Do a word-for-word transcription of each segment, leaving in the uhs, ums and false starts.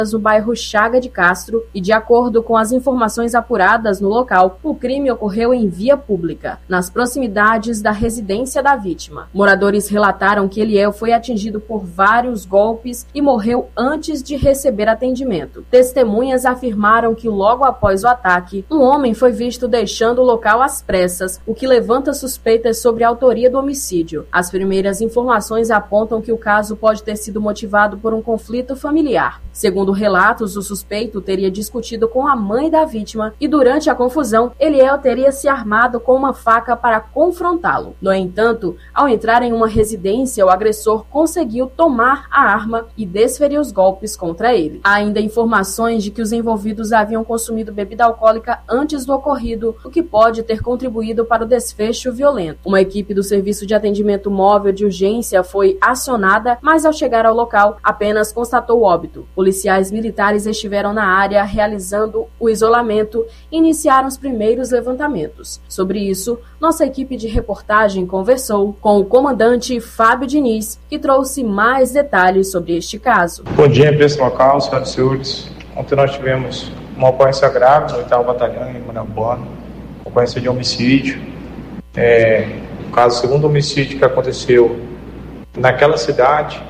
no bairro Chaga de Castro e, de acordo com as informações apuradas no local, o crime ocorreu em via pública, nas proximidades da residência da vítima. Moradores relataram que Eliel foi atingido por vários golpes e morreu antes de receber atendimento. Testemunhas afirmaram que logo após o ataque, um homem foi visto deixando o local às pressas, o que levanta suspeitas sobre a autoria do homicídio. As primeiras informações apontam que o caso pode ter sido motivado por um conflito familiar. Segundo relatos, o suspeito teria discutido com a mãe da vítima e, durante a confusão, Eliel teria se armado com uma faca para confrontá-lo. No entanto, ao entrar em uma residência, o agressor conseguiu tomar a arma e desferir os golpes contra ele. Há ainda informações de que os envolvidos haviam consumido bebida alcoólica antes do ocorrido, o que pode ter contribuído para o desfecho violento. Uma equipe do Serviço de Atendimento Móvel de Urgência foi acionada, mas ao chegar ao local, apenas constatou o óbito. Policiais militares estiveram na área realizando o isolamento e iniciaram os primeiros levantamentos. Sobre isso, nossa equipe de reportagem conversou com o comandante Fábio Diniz, que trouxe mais detalhes sobre este caso. Bom dia, imprensa local, senhoras e senhores. Ontem nós tivemos uma ocorrência grave no oitavo Batalhão, em Manambona, ocorrência de homicídio. É, o caso, segundo homicídio que aconteceu naquela cidade,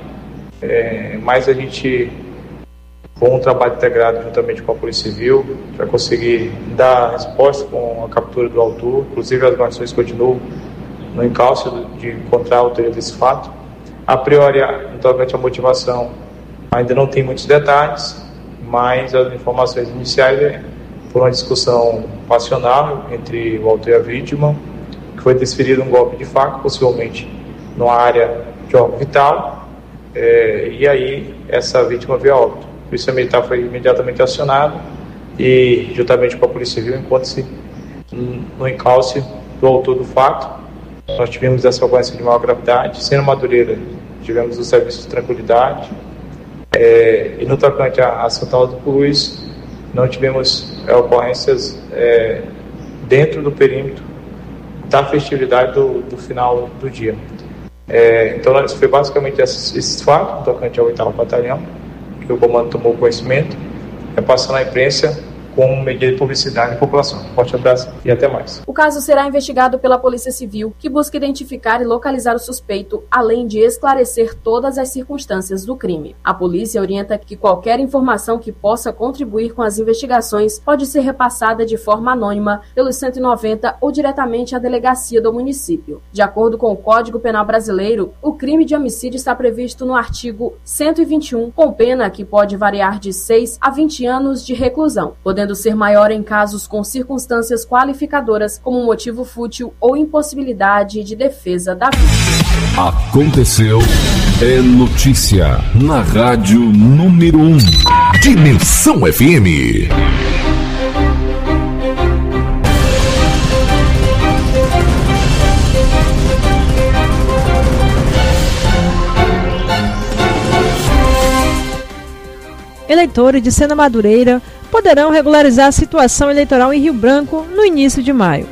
é, mas a gente, com um trabalho integrado juntamente com a Polícia Civil, vai conseguir dar resposta com a captura do autor. Inclusive, as informações continuam no encalço de encontrar a autoria desse fato. A priori, durante a motivação, ainda não tem muitos detalhes, mas as informações iniciais foram uma discussão passional entre o autor e a vítima, que foi desferido um golpe de faca, possivelmente numa área de órgão vital, é, e aí essa vítima veio a óbito. A Polícia Militar foi imediatamente acionada e, juntamente com a Polícia Civil, encontra-se no encalce do autor do fato. Nós tivemos essa ocorrência de maior gravidade. Sendo Madureira, tivemos o serviço de tranquilidade, é, e no tocante a, a Santa Rosa do Cruz, não tivemos é, ocorrências é, dentro do perímetro da festividade do, do final do dia. É, então, foi basicamente esses, esses fatos, no tocante ao oitavo Batalhão, que o comando tomou conhecimento, é passando à imprensa com medida de publicidade à população. Forte abraço e até mais. O caso será investigado pela Polícia Civil, que busca identificar e localizar o suspeito, além de esclarecer todas as circunstâncias do crime. A polícia orienta que qualquer informação que possa contribuir com as investigações pode ser repassada de forma anônima pelo cento e noventa ou diretamente à delegacia do município. De acordo com o Código Penal Brasileiro, o crime de homicídio está previsto no artigo cento e vinte e um, com pena que pode variar de seis a vinte anos de reclusão, podendo ser maior em casos com circunstâncias qualificadoras como motivo fútil ou impossibilidade de defesa da vítima. Aconteceu, é notícia na Rádio Número um. Dimensão F M. Eleitores de Sena Madureira poderão regularizar a situação eleitoral em Rio Branco no início de maio.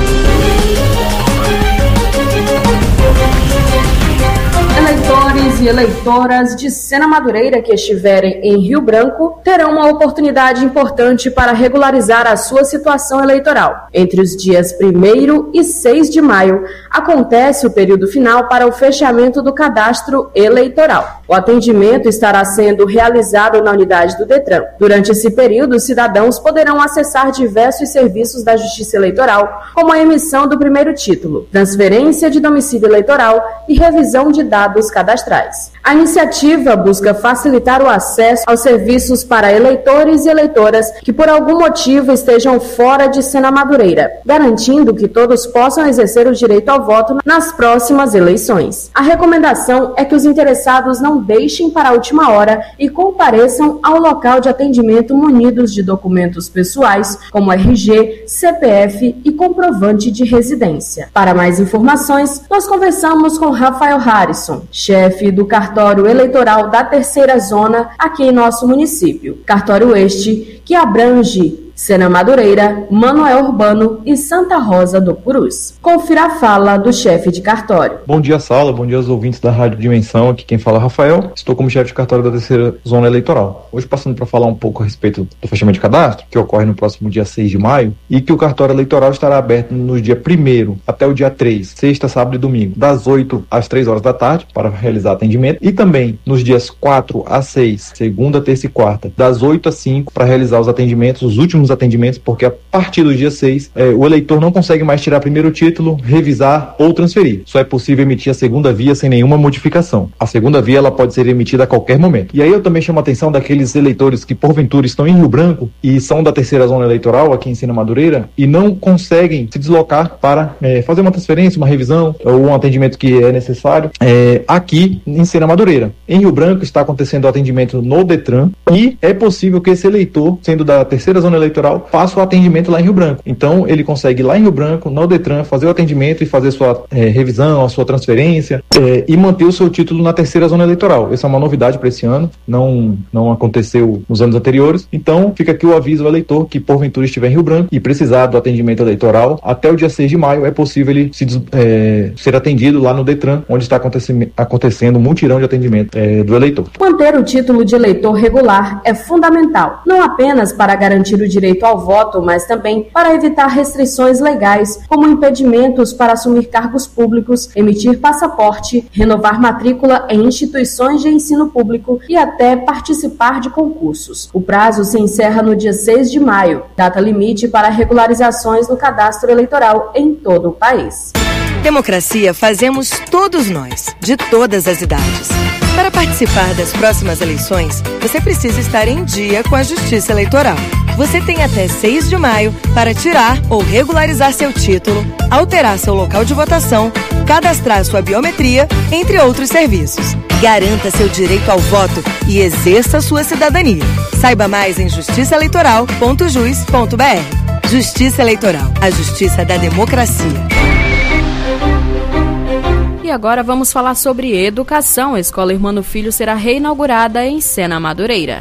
Eleitores e eleitoras de Sena Madureira que estiverem em Rio Branco terão uma oportunidade importante para regularizar a sua situação eleitoral. Entre os dias primeiro e seis de maio, acontece o período final para o fechamento do cadastro eleitoral. O atendimento estará sendo realizado na unidade do Detran. Durante esse período, os cidadãos poderão acessar diversos serviços da Justiça Eleitoral, como a emissão do primeiro título, transferência de domicílio eleitoral e revisão de dados cadastrais. A iniciativa busca facilitar o acesso aos serviços para eleitores e eleitoras que por algum motivo estejam fora de Sena Madureira, garantindo que todos possam exercer o direito ao voto nas próximas eleições. A recomendação é que os interessados não deixem para a última hora e compareçam ao local de atendimento munidos de documentos pessoais, como R G, C P F e comprovante de residência. Para mais informações, nós conversamos com Rafael Harrison, chefe do cartório eleitoral da terceira zona aqui em nosso município. Cartório este que abrange Sena Madureira, Manoel Urbano e Santa Rosa do Purus. Confira a fala do chefe de cartório. Bom dia, Sala. Bom dia aos ouvintes da Rádio Dimensão. Aqui quem fala é Rafael. Estou como chefe de cartório da terceira zona eleitoral. Hoje passando para falar um pouco a respeito do fechamento de cadastro, que ocorre no próximo dia seis de maio, e que o cartório eleitoral estará aberto no dia primeiro até o dia três, sexta, sábado e domingo, das oito às três horas da tarde, para realizar atendimento, e também nos dias quatro a seis, segunda, terça e quarta, das oito às cinco, para realizar os atendimentos, os últimos atendimentos, porque a partir do dia seis, eh, o eleitor não consegue mais tirar primeiro o título, revisar ou transferir. Só é possível emitir a segunda via sem nenhuma modificação. A segunda via ela pode ser emitida a qualquer momento. E aí eu também chamo a atenção daqueles eleitores que porventura estão em Rio Branco e são da terceira zona eleitoral aqui em Sena Madureira e não conseguem se deslocar para eh, fazer uma transferência, uma revisão ou um atendimento que é necessário eh, aqui em Sena Madureira. Em Rio Branco está acontecendo o atendimento no Detran e é possível que esse eleitor, sendo da terceira zona eleitoral, faça o atendimento lá em Rio Branco. Então ele consegue ir lá em Rio Branco, no Detran, fazer o atendimento e fazer sua eh, revisão, a sua transferência eh, e manter o seu título na terceira zona eleitoral. Essa é uma novidade para esse ano, não, não aconteceu nos anos anteriores. Então fica aqui o aviso ao eleitor que porventura estiver em Rio Branco e precisar do atendimento eleitoral, até o dia seis de maio é possível ele se, eh, ser atendido lá no Detran, onde está acontecendo, acontecendo um mutirão de atendimento eh, do eleitor. Manter o título de eleitor regular é fundamental, não apenas para garantir o direito ao voto, mas também para evitar restrições legais, como impedimentos para assumir cargos públicos, emitir passaporte, renovar matrícula em instituições de ensino público e até participar de concursos. O prazo se encerra no dia seis de maio, data limite para regularizações no cadastro eleitoral em todo o país. Democracia fazemos todos nós, de todas as idades. Para participar das próximas eleições, você precisa estar em dia com a Justiça Eleitoral. Você tem até seis de maio para tirar ou regularizar seu título, alterar seu local de votação, cadastrar sua biometria, entre outros serviços. Garanta seu direito ao voto e exerça sua cidadania. Saiba mais em justiça eleitoral ponto jus ponto b r. Justiça Eleitoral, a justiça da democracia. E agora vamos falar sobre educação. A Escola Hermano Filho será reinaugurada em Sena Madureira.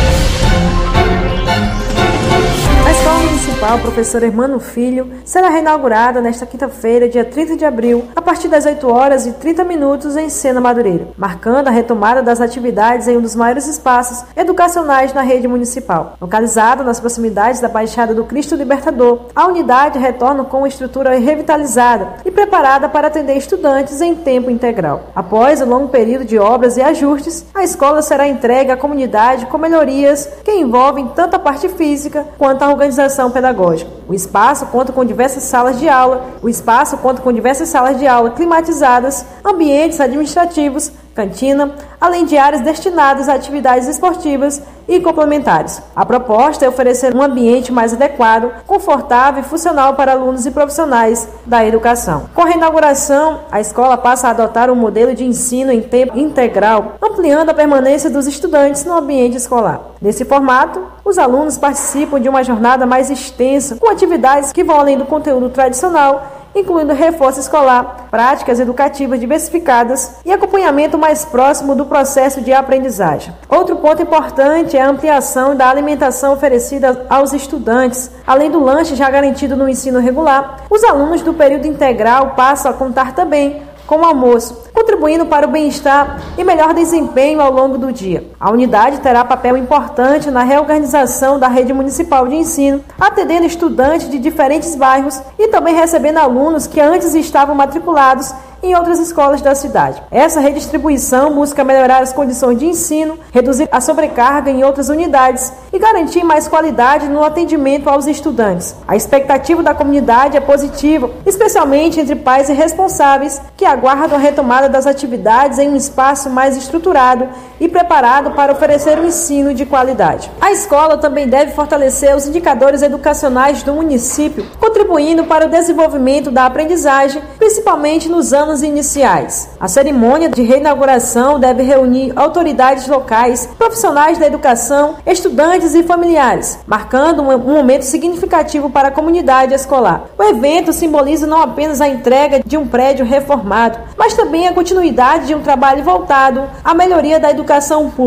A Escola Municipal Professor Hermano Filho será reinaugurada nesta quinta-feira, dia trinta de abril, a partir das oito horas e trinta minutos em Sena Madureira, marcando a retomada das atividades em um dos maiores espaços educacionais na rede municipal. Localizada nas proximidades da Baixada do Cristo Libertador, a unidade retorna com uma estrutura revitalizada e preparada para atender estudantes em tempo integral. Após um longo período de obras e ajustes, a escola será entregue à comunidade com melhorias que envolvem tanto a parte física quanto a organização pedagógica. O espaço conta com diversas salas de aula, o espaço conta com diversas salas de aula climatizadas, ambientes administrativos, cantina, além de áreas destinadas a atividades esportivas e complementares. A proposta é oferecer um ambiente mais adequado, confortável e funcional para alunos e profissionais da educação. Com a reinauguração, a escola passa a adotar um modelo de ensino em tempo integral, ampliando a permanência dos estudantes no ambiente escolar. Nesse formato, os alunos participam de uma jornada mais extensa, com atividades que vão além do conteúdo tradicional, incluindo reforço escolar, práticas educativas diversificadas e acompanhamento mais próximo do processo de aprendizagem. Outro ponto importante é a ampliação da alimentação oferecida aos estudantes. Além do lanche já garantido no ensino regular, os alunos do período integral passam a contar também com o almoço, contribuindo para o bem-estar e melhor desempenho ao longo do dia. A unidade terá papel importante na reorganização da rede municipal de ensino, atendendo estudantes de diferentes bairros e também recebendo alunos que antes estavam matriculados em outras escolas da cidade. Essa redistribuição busca melhorar as condições de ensino, reduzir a sobrecarga em outras unidades e garantir mais qualidade no atendimento aos estudantes. A expectativa da comunidade é positiva, especialmente entre pais e responsáveis que aguardam a retomada das atividades em um espaço mais estruturado e preparado para oferecer um ensino de qualidade. A escola também deve fortalecer os indicadores educacionais do município, contribuindo para o desenvolvimento da aprendizagem, principalmente nos anos iniciais. A cerimônia de reinauguração deve reunir autoridades locais, profissionais da educação, estudantes e familiares, marcando um, um momento significativo para a comunidade escolar. O evento simboliza não apenas a entrega de um prédio reformado, mas também a continuidade de um trabalho voltado à melhoria da educação pública.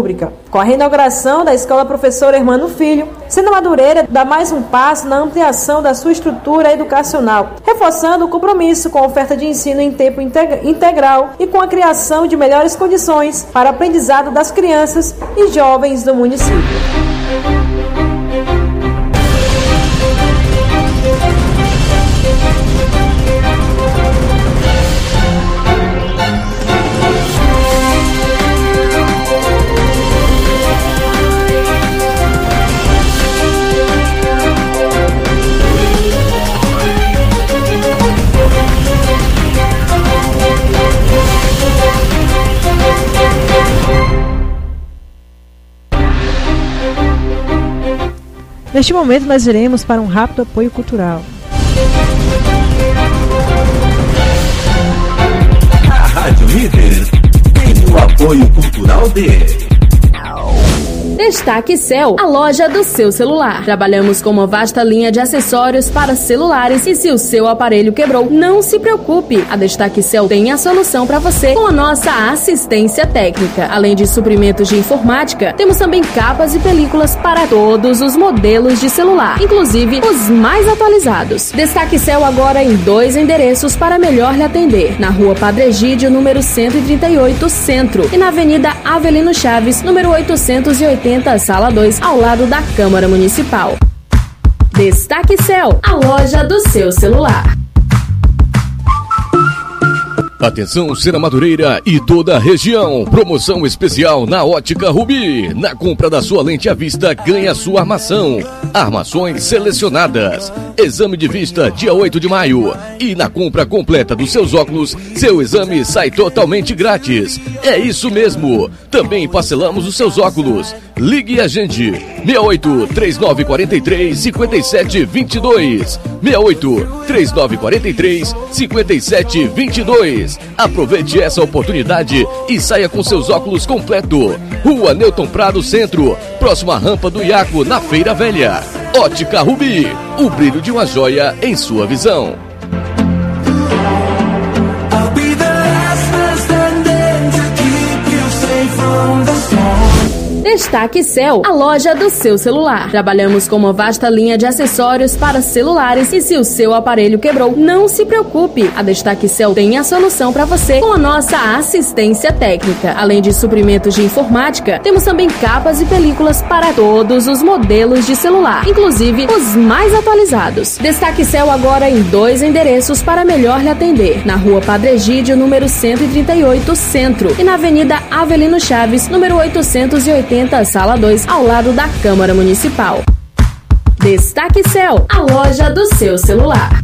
Com a reinauguração da Escola Professor Hermano Filho, Sena Madureira dá mais um passo na ampliação da sua estrutura educacional, reforçando o compromisso com a oferta de ensino em tempo integral e com a criação de melhores condições para o aprendizado das crianças e jovens do município. Neste momento nós iremos para um rápido apoio cultural. A Rádio Líder tem o apoio cultural de Destaque Cell, a loja do seu celular. Trabalhamos com uma vasta linha de acessórios para celulares e se o seu aparelho quebrou, não se preocupe. A Destaque Cell tem a solução para você com a nossa assistência técnica. Além de suprimentos de informática, temos também capas e películas para todos os modelos de celular, inclusive os mais atualizados. Destaque Cell agora em dois endereços para melhor lhe atender. Na Rua Padre Egídio, número cento e trinta e oito, Centro, e na Avenida Avelino Chaves, número oitocentos e oitenta, Sala dois, ao lado da Câmara Municipal. Destaque Cell, a loja do seu celular. Atenção, Sena Madureira e toda a região. Promoção especial na Ótica Rubi. Na compra da sua lente à vista, ganha sua armação. Armações selecionadas. Exame de vista dia oito de maio. E na compra completa dos seus óculos, seu exame sai totalmente grátis. É isso mesmo. Também parcelamos os seus óculos. Ligue a gente. seis oito, três nove quatro três, cinco sete dois dois. seis oito, três nove quatro três, cinco sete dois dois. Aproveite essa oportunidade e saia com seus óculos completo. Rua Newton Prado Centro, próxima à rampa do Iaco, na Feira Velha. Ótica Rubi, o brilho de uma joia em sua visão. Destaque Cell, a loja do seu celular. Trabalhamos com uma vasta linha de acessórios para celulares e se o seu aparelho quebrou, não se preocupe. A Destaque Cell tem a solução para você com a nossa assistência técnica. Além de suprimentos de informática, temos também capas e películas para todos os modelos de celular, inclusive os mais atualizados. Destaque Cell agora em dois endereços para melhor lhe atender. Na Rua Padre Egídio, número cento e trinta e oito, Centro, e na Avenida Avelino Chaves, número oitocentos e oitenta, Sala dois, ao lado da Câmara Municipal. Destaque Cell, a loja do seu celular.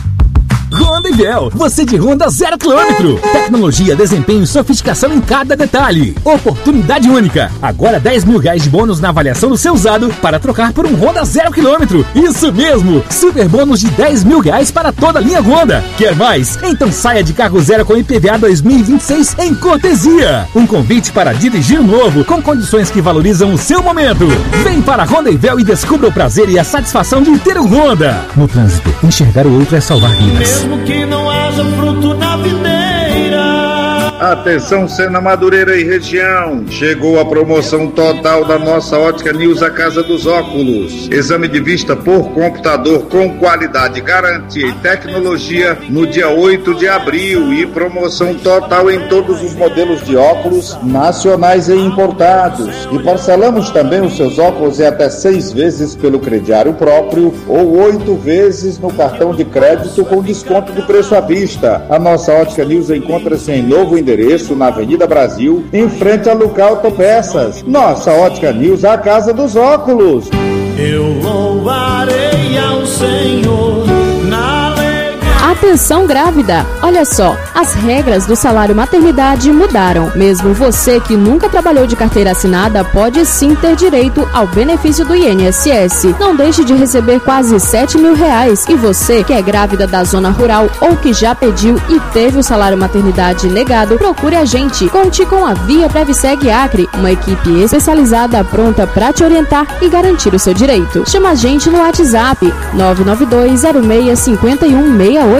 Honda e Vel, você de Honda zero quilômetro. Tecnologia, desempenho e sofisticação em cada detalhe. Oportunidade única. Agora dez mil reais de bônus na avaliação do seu usado para trocar por um Honda zero quilômetro. Isso mesmo, super bônus de dez mil reais para toda a linha Honda. Quer mais? Então saia de carro zero com I P V A dois mil e vinte e seis em cortesia. Um convite para dirigir novo com condições que valorizam o seu momento. Vem para a Honda e Vel e descubra o prazer e a satisfação de ter um Honda. No trânsito, enxergar o outro é salvar vidas. Mesmo que não haja fruto na videira. Atenção, Sena Madureira e região. Chegou a promoção total da nossa Ótica News, a Casa dos Óculos. Exame de vista por computador com qualidade, garantia e tecnologia no dia oito de abril. E promoção total em todos os modelos de óculos nacionais e importados. E parcelamos também os seus óculos em até seis vezes pelo crediário próprio ou oito vezes no cartão de crédito com desconto de preço à vista. A nossa Ótica News encontra-se em novo endereço na Avenida Brasil, em frente a Luca Autopeças. Nossa Ótica News, a Casa dos Óculos. Eu louvarei ao Senhor na Atenção grávida! Olha só, as regras do salário maternidade mudaram. Mesmo você que nunca trabalhou de carteira assinada pode sim ter direito ao benefício do I N S S. Não deixe de receber quase sete mil reais. E você que é grávida da zona rural ou que já pediu e teve o salário maternidade negado, procure a gente. Conte com a Via Previseg Acre, uma equipe especializada pronta para te orientar e garantir o seu direito. Chama a gente no WhatsApp nove nove dois zero seis cinco um seis oito.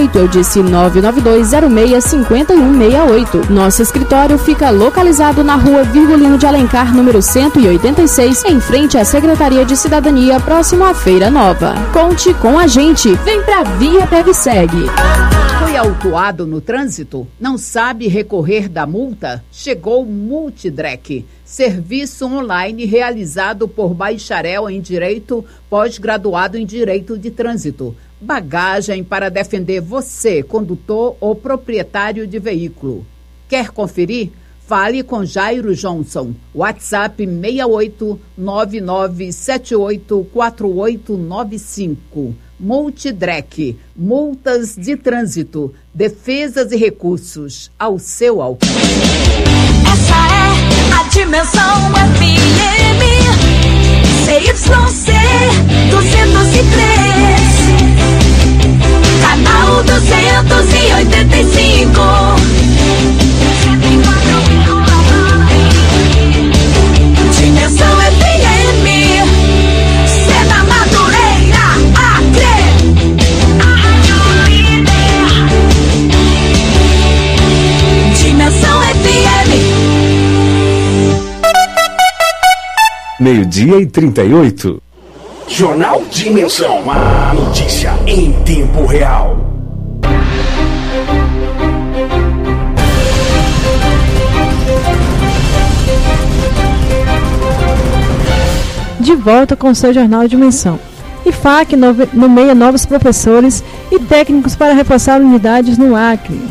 oito, eu disse nove nove dois zero seis cinco um seis oito. Nosso escritório fica localizado na rua Virgulino de Alencar, número cento e oitenta e seis, em frente à Secretaria de Cidadania, próximo à Feira Nova. Conte com a gente. Vem pra Via PegSeg. Foi autuado no trânsito? Não sabe recorrer da multa? Chegou o Multidrec, serviço online realizado por bacharel em Direito, pós-graduado em Direito de Trânsito. Bagagem para defender você, condutor ou proprietário de veículo. Quer conferir? Fale com Jairo Johnson. WhatsApp seis oito nove nove sete oito quatro oito nove cinco. Multidrec, multas de trânsito, defesas e recursos ao seu alcance. Essa é a Dimensão F M, C Y C duzentos e três, canal duzentos e oitenta e cinco. Dimensão F M, Sena Madureira, Acre, a Rádio Líder. Dimensão F M. Meio-dia e trinta e oito. Jornal Dimensão, a notícia em tempo real. De volta com o seu Jornal Dimensão. I F A C nomeia novos professores e técnicos para reforçar unidades no Acre.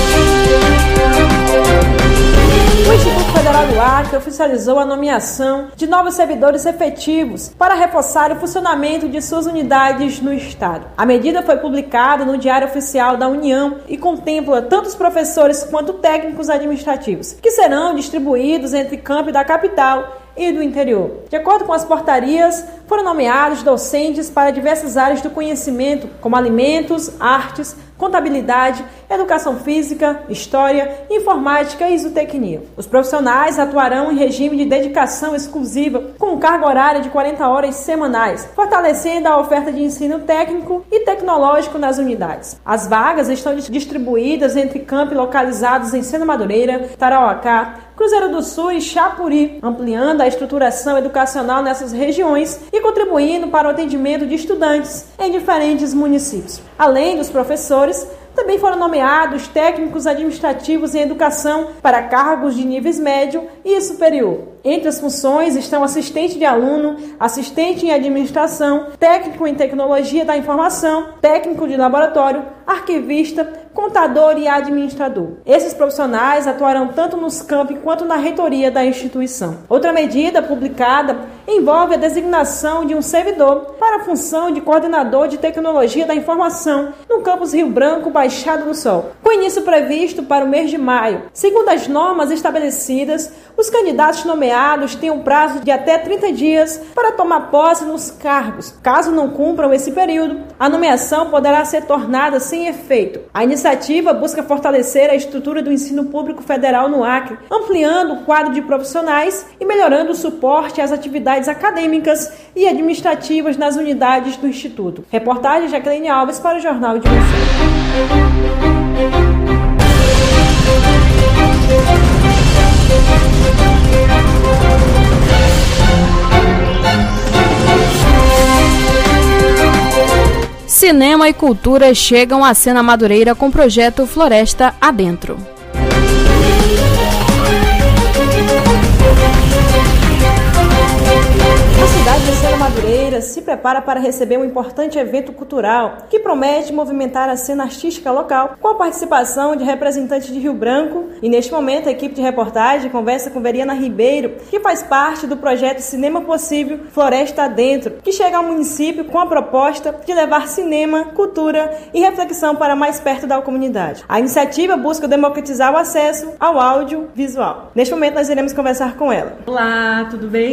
O Instituto Federal do Acre oficializou a nomeação de novos servidores efetivos para reforçar o funcionamento de suas unidades no estado. A medida foi publicada no Diário Oficial da União e contempla tanto os professores quanto técnicos administrativos, que serão distribuídos entre campi da capital e do interior. De acordo com as portarias, foram nomeados docentes para diversas áreas do conhecimento, como alimentos, artes, contabilidade, educação física, história, informática e zootecnia. Os profissionais atuarão em regime de dedicação exclusiva, com carga horária de quarenta horas semanais, fortalecendo a oferta de ensino técnico e tecnológico nas unidades. As vagas estão distribuídas entre campi localizados em Sena Madureira, Tarauacá, Cruzeiro do Sul e Chapuri, ampliando a estruturação educacional nessas regiões e contribuindo para o atendimento de estudantes em diferentes municípios. Além dos professores, também foram nomeados técnicos administrativos em educação para cargos de níveis médio e superior. Entre as funções estão assistente de aluno, assistente em administração, técnico em tecnologia da informação, técnico de laboratório, arquivista, contador e administrador. Esses profissionais atuarão tanto nos campi quanto na reitoria da instituição. Outra medida publicada envolve a designação de um servidor para a função de coordenador de tecnologia da informação no campus Rio Branco, Baixada do Sol, com início previsto para o mês de maio. Segundo as normas estabelecidas, os candidatos nomeados têm um prazo de até trinta dias para tomar posse nos cargos. Caso não cumpram esse período, a nomeação poderá ser tornada sem efeito. A iniciativa busca fortalecer a estrutura do ensino público federal no Acre, ampliando o quadro de profissionais e melhorando o suporte às atividades acadêmicas e administrativas nas unidades do Instituto. Reportagem Jacqueline Alves para o Jornal Dimensão. Cinema e cultura chegam à Sena Madureira com o projeto Floresta Adentro. A cidade de Sena Madureira se prepara para receber um importante evento cultural que promete movimentar a cena artística local com a participação de representantes de Rio Branco. E neste momento a equipe de reportagem conversa com Veriana Ribeiro, que faz parte do projeto Cinema Possível Floresta Adentro, que chega ao município com a proposta de levar cinema, cultura e reflexão para mais perto da comunidade. A iniciativa busca democratizar o acesso ao áudio visual. Neste momento nós iremos conversar com ela. Olá, tudo bem?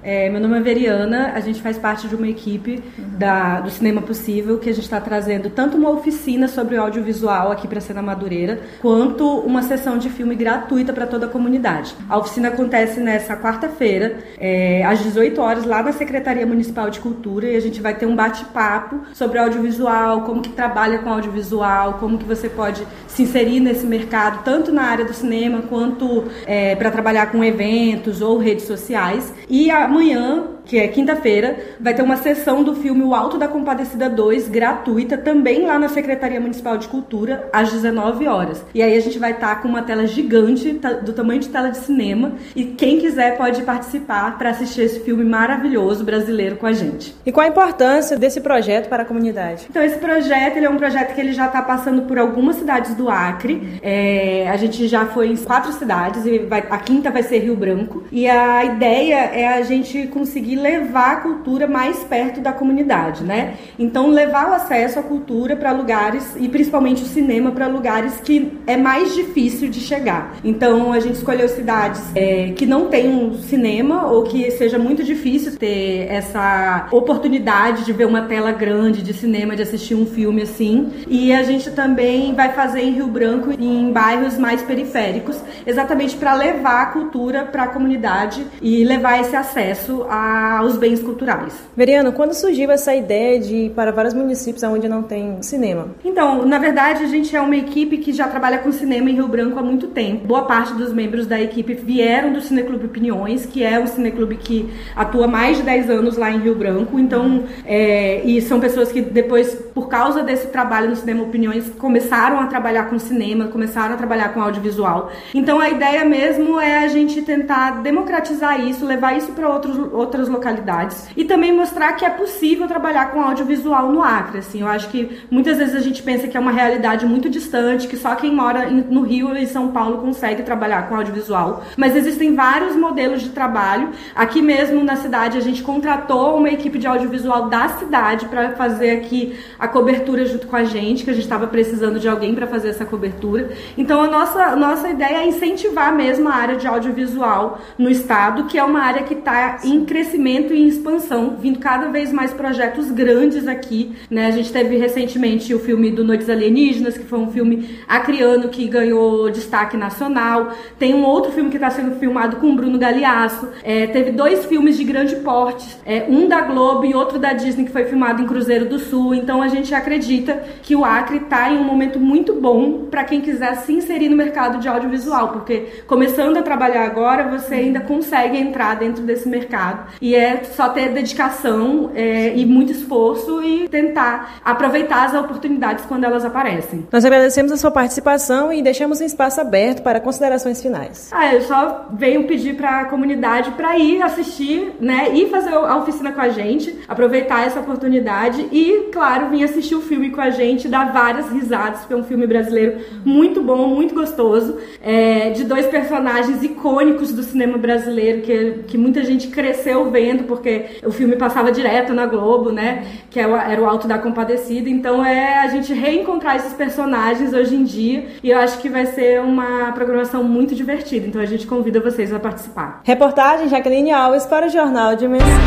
É, meu nome é Veriana, a gente faz parte de uma equipe uhum. da, do Cinema Possível, que a gente está trazendo tanto uma oficina sobre audiovisual aqui para a Cena Madureira, quanto uma sessão de filme gratuita para toda a comunidade. A oficina acontece nessa quarta-feira, é, às dezoito horas, lá na Secretaria Municipal de Cultura, e a gente vai ter um bate-papo sobre audiovisual, como que trabalha com audiovisual, como que você pode se inserir nesse mercado, tanto na área do cinema, quanto é, para trabalhar com eventos ou redes sociais. E amanhã, que é quinta-feira, vai ter uma sessão do filme O Alto da Compadecida dois, gratuita, também lá na Secretaria Municipal de Cultura, às dezenove horas. E aí a gente vai estar com uma tela gigante, do tamanho de tela de cinema, e quem quiser pode participar para assistir esse filme maravilhoso brasileiro com a gente. E qual a importância desse projeto para a comunidade? Então, esse projeto ele é um projeto que ele já está passando por algumas cidades do Acre. É, a gente já foi em quatro cidades, e vai, a quinta vai ser Rio Branco. E a ideia é a gente conseguir levar a cultura mais perto da comunidade, né? Então, levar o acesso à cultura para lugares, e principalmente o cinema, para lugares que é mais difícil de chegar. Então, a gente escolheu cidades é, que não tem um cinema, ou que seja muito difícil ter essa oportunidade de ver uma tela grande de cinema, de assistir um filme assim. E a gente também vai fazer em Rio Branco, em bairros mais periféricos, exatamente para levar a cultura para a comunidade e levar esse acesso aos bens culturais. Veriana, quando surgiu essa ideia de ir para vários municípios onde não tem cinema? Então, na verdade, a gente é uma equipe que já trabalha com cinema em Rio Branco há muito tempo. Boa parte dos membros da equipe vieram do Cineclube Opiniões, que é um cineclube que atua há mais de dez anos lá em Rio Branco. Então, é, e são pessoas que depois, por causa desse trabalho no Cinema Opiniões, começaram a trabalhar com cinema, começaram a trabalhar com audiovisual. Então, a ideia mesmo é a gente tentar democratizar isso, levar isso para outros outras localidades e também mostrar que é possível trabalhar com audiovisual no Acre. Assim, eu acho que muitas vezes a gente pensa que é uma realidade muito distante, que só quem mora no Rio e em São Paulo consegue trabalhar com audiovisual, mas existem vários modelos de trabalho. Aqui mesmo na cidade a gente contratou uma equipe de audiovisual da cidade para fazer aqui a cobertura junto com a gente, que a gente estava precisando de alguém para fazer essa cobertura. Então a nossa, a nossa ideia é incentivar mesmo a área de audiovisual no estado, que é uma área que está em crescimento e em expansão, vindo cada vez mais projetos grandes aqui, né? A gente teve recentemente o filme do Noites Alienígenas, que foi um filme acreano que ganhou destaque nacional. Tem um outro filme que está sendo filmado com o Bruno Galeasso. É, teve dois filmes de grande porte, é, um da Globo e outro da Disney, que foi filmado em Cruzeiro do Sul. Então a gente acredita que o Acre está em um momento muito bom para quem quiser se inserir no mercado de audiovisual, porque começando a trabalhar agora, você ainda consegue entrar dentro desse mercado. E é só ter dedicação é, e muito esforço e tentar aproveitar as oportunidades quando elas aparecem. Nós agradecemos a sua participação e deixamos um espaço aberto para considerações finais. Ah, eu só venho pedir para a comunidade para ir assistir, né, e fazer a oficina com a gente, aproveitar essa oportunidade e, claro, vir assistir o filme com a gente, dar várias risadas, porque é um filme brasileiro muito bom, muito gostoso, é, de dois personagens icônicos do cinema brasileiro, que, que muita gente cresceu vendo, porque o filme passava direto na Globo, né, que era o Alto da Compadecida. Então é a gente reencontrar esses personagens hoje em dia, e eu acho que vai ser uma programação muito divertida, então a gente convida vocês a participar. Reportagem Jaqueline Alves para o Jornal de Dimensão.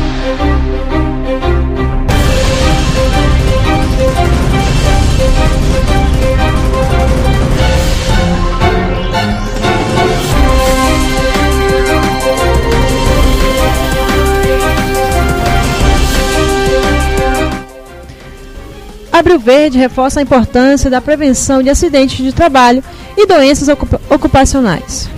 Abril Verde reforça a importância da prevenção de acidentes de trabalho e doenças ocupa- ocupacionais.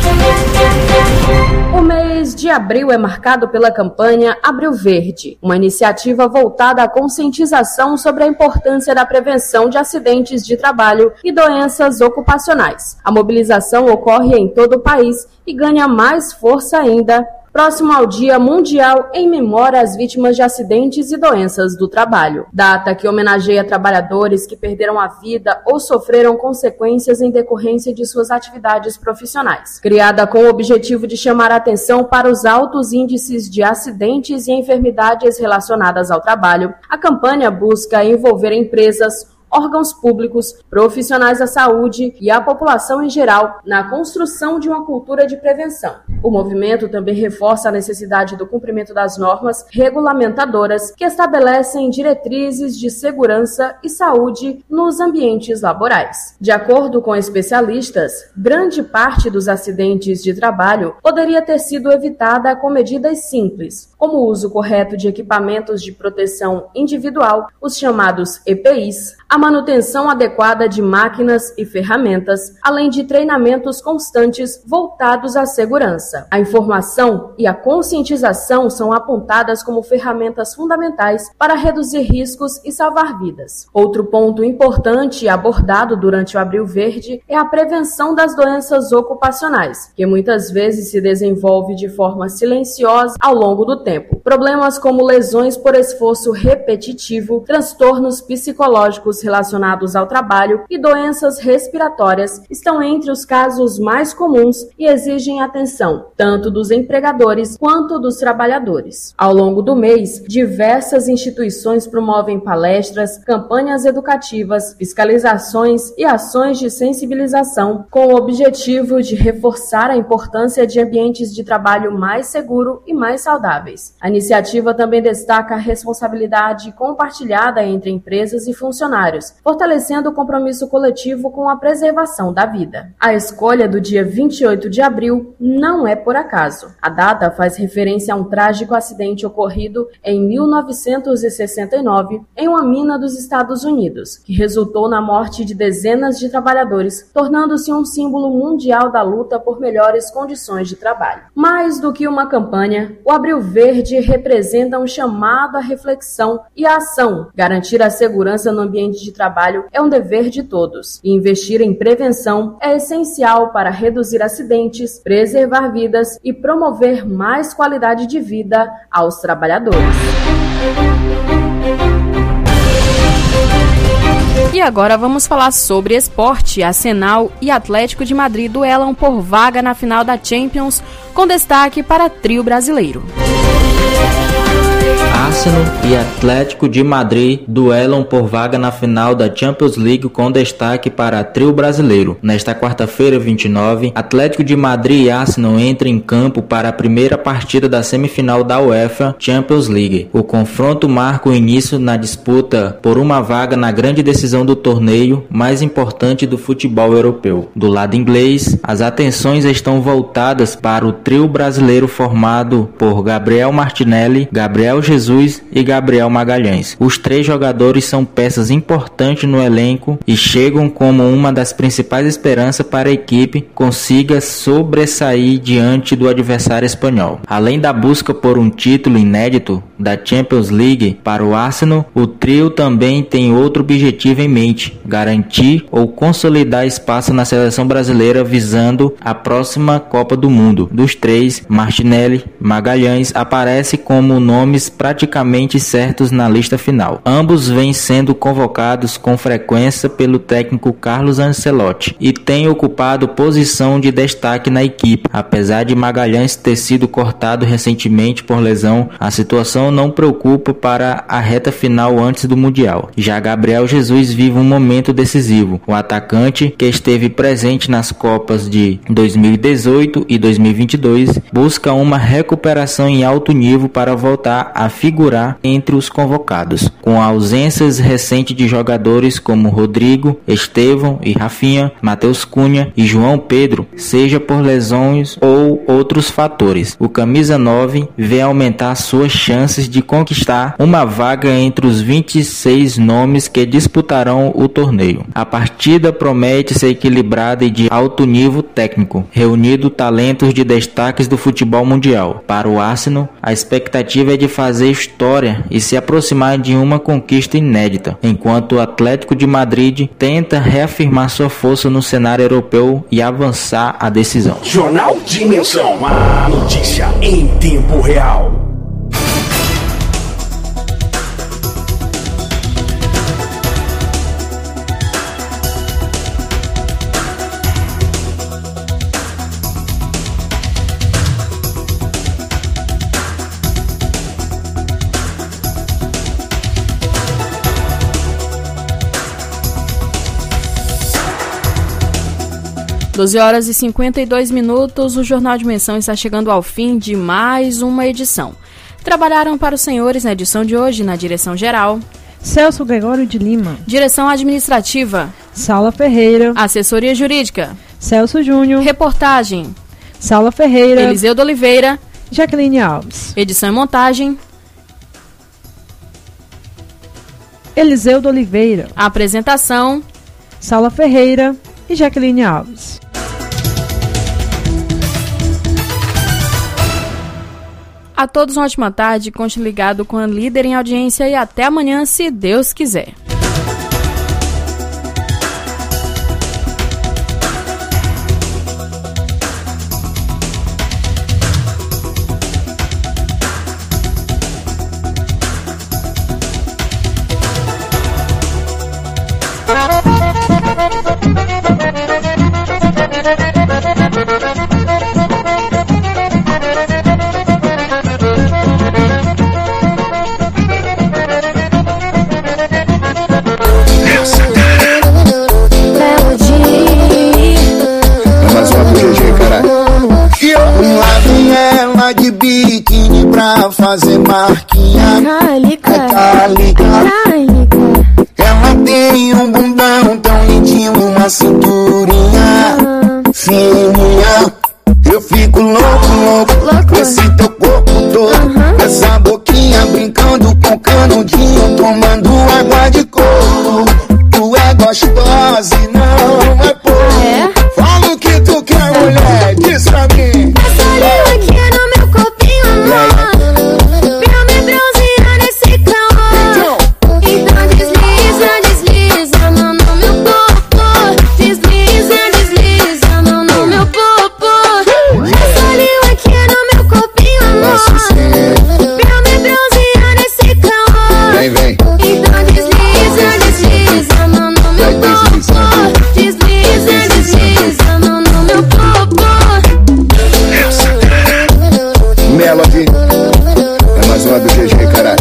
O mês de abril é marcado pela campanha Abril Verde, uma iniciativa voltada à conscientização sobre a importância da prevenção de acidentes de trabalho e doenças ocupacionais. A mobilização ocorre em todo o país e ganha mais força ainda próximo ao Dia Mundial em memória às vítimas de acidentes e doenças do trabalho. Data que homenageia trabalhadores que perderam a vida ou sofreram consequências em decorrência de suas atividades profissionais. Criada com o objetivo de chamar a atenção para os altos índices de acidentes e enfermidades relacionadas ao trabalho, a campanha busca envolver empresas, órgãos públicos, profissionais da saúde e a população em geral na construção de uma cultura de prevenção. O movimento também reforça a necessidade do cumprimento das normas regulamentadoras que estabelecem diretrizes de segurança e saúde nos ambientes laborais. De acordo com especialistas, grande parte dos acidentes de trabalho poderia ter sido evitada com medidas simples, como o uso correto de equipamentos de proteção individual, os chamados E P Is, a manutenção adequada de máquinas e ferramentas, além de treinamentos constantes voltados à segurança. A informação e a conscientização são apontadas como ferramentas fundamentais para reduzir riscos e salvar vidas. Outro ponto importante abordado durante o Abril Verde é a prevenção das doenças ocupacionais, que muitas vezes se desenvolve de forma silenciosa ao longo do tempo. Problemas como lesões por esforço repetitivo, transtornos psicológicos relacionados ao trabalho e doenças respiratórias estão entre os casos mais comuns e exigem atenção, tanto dos empregadores quanto dos trabalhadores. Ao longo do mês, diversas instituições promovem palestras, campanhas educativas, fiscalizações e ações de sensibilização com o objetivo de reforçar a importância de ambientes de trabalho mais seguros e mais saudáveis. A iniciativa também destaca a responsabilidade compartilhada entre empresas e funcionários, fortalecendo o compromisso coletivo com a preservação da vida. A escolha do dia vinte e oito de abril não é por acaso. A data faz referência a um trágico acidente ocorrido em mil novecentos e sessenta e nove em uma mina dos Estados Unidos, que resultou na morte de dezenas de trabalhadores, tornando-se um símbolo mundial da luta por melhores condições de trabalho. Mais do que uma campanha, o Abril Verde representa um chamado à reflexão e à ação. Garantir a segurança no ambiente de trabalho é um dever de todos, e investir em prevenção é essencial para reduzir acidentes, preservar vidas e promover mais qualidade de vida aos trabalhadores. E agora vamos falar sobre esporte. Arsenal e Atlético de Madrid duelam por vaga na final da Champions, com destaque para trio brasileiro. Arsenal e Atlético de Madrid duelam por vaga na final da Champions League com destaque para trio brasileiro. Nesta quarta-feira, vinte e nove, Atlético de Madrid e Arsenal entram em campo para a primeira partida da semifinal da UEFA Champions League. O confronto marca o início na disputa por uma vaga na grande decisão do torneio mais importante do futebol europeu. Do lado inglês, as atenções estão voltadas para o trio brasileiro formado por Gabriel Martinelli, Gabriel Jesus e Gabriel Magalhães. Os três jogadores são peças importantes no elenco e chegam como uma das principais esperanças para a equipe consiga sobressair diante do adversário espanhol. Além da busca por um título inédito da Champions League para o Arsenal, o trio também tem outro objetivo em mente: garantir ou consolidar espaço na seleção brasileira visando a próxima Copa do Mundo. Dos três, Martinelli e Magalhães aparecem como nomes praticamente certos na lista final. Ambos vêm sendo convocados com frequência pelo técnico Carlos Ancelotti e têm ocupado posição de destaque na equipe. Apesar de Magalhães ter sido cortado recentemente por lesão, a situação não preocupa para a reta final antes do Mundial. Já Gabriel Jesus vive um momento decisivo. O atacante, que esteve presente nas Copas de dois mil e dezoito e dois mil e vinte e dois, busca uma recuperação em alto nível para voltar a figurar entre os convocados. Com ausências recentes de jogadores como Rodrigo, Estevão e Rafinha, Matheus Cunha e João Pedro, seja por lesões ou outros fatores, o camisa nove vê aumentar suas chances de conquistar uma vaga entre os vinte e seis nomes que disputarão o torneio. A partida promete ser equilibrada e de alto nível técnico, reunindo talentos de destaques do futebol mundial. Para o Arsenal, a expectativa é de fazer história e se aproximar de uma conquista inédita, enquanto o Atlético de Madrid tenta reafirmar sua força no cenário europeu e avançar a decisão. Jornal Dimensão, a notícia em tempo real. doze horas e cinquenta e dois minutos, o Jornal Dimensão está chegando ao fim de mais uma edição. Trabalharam para os senhores na edição de hoje, na direção geral, Celso Gregório de Lima. Direção administrativa, Saula Ferreira. Assessoria jurídica, Celso Júnior. Reportagem, Saula Ferreira. Eliseu de Oliveira. Jaqueline Alves. Edição e montagem, Eliseu de Oliveira. Apresentação, Saula Ferreira e Jaqueline Alves. A todos uma ótima tarde, continue ligado com a líder em audiência e até amanhã, se Deus quiser. De biquíni pra fazer marquinha. Calica, é calica. Calica. Ela tem um bundão tão lindinho, uma cinturinha uh-huh. fininha. Eu fico louco, louco, louco. Com esse teu corpo todo, uh-huh. essa boquinha brincando com canudinho, tomando água de coco. Tu é gostosa e não é pouco. Ah, é? Fala o que tu quer, mulher, diz pra mim. Essa língua aqui é no meu corpinho, amor. Pra me bronzear nesse calor. Então desliza, desliza, mão no meu corpo. Desliza, desliza, mão no meu corpo. Essa língua aqui é no meu corpinho, amor. Pra me bronzear nesse calor. Vem, vem. Então desliza, desliza, mão no meu corpo. Desliza, desliza, mão no meu corpo. Melody, é mais uma do G G, caralho.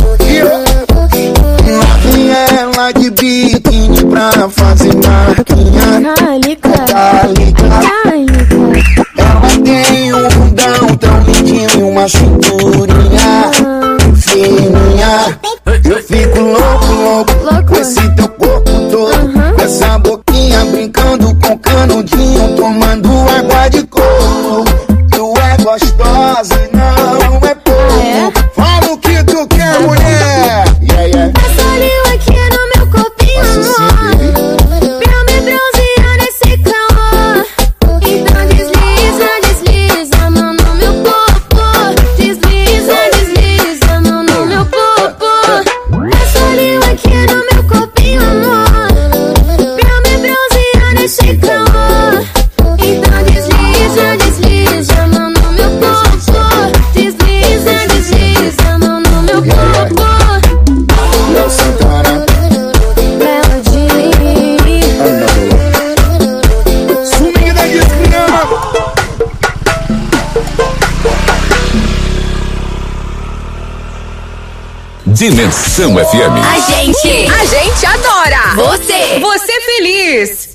Lá vem ela de biquíni pra fazer marquinha. Calica, calica. Ela tem um bundão tão lindinho e uma cinturinha fininha. Eu fico louco, louco, louco. Com esse teu corpo todo, uh-huh. com essa boquinha brincando com canudinho, tomando água de coco. Tu é gostosa e não é pouco. Ah, é? Fala o que tu quer, mulher. Yeah, yeah. Essa língua aqui é no meu corpinho, amor. Pra me bronzear nesse calor. Então desliza, desliza, mão no meu corpo. Desliza, desliza, mão no meu corpo. Essa língua aqui é no meu corpinho, amor. Pra me bronzear nesse calor. Então desliza, desliza, mão no meu corpo. Desliza, desliza, mão no meu corpo. Léo Santana, Melody, sumindo da desgrama. Dimensão F M. A gente, a gente adora. Você, você feliz.